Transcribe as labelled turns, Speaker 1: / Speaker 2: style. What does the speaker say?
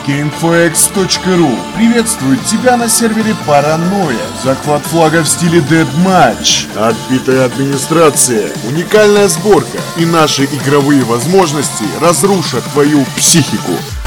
Speaker 1: GameFX.ru приветствует тебя на сервере Паранойя. Захват флага в стиле Deathmatch.
Speaker 2: Отбитая администрация, уникальная сборка и наши игровые возможности разрушат твою психику.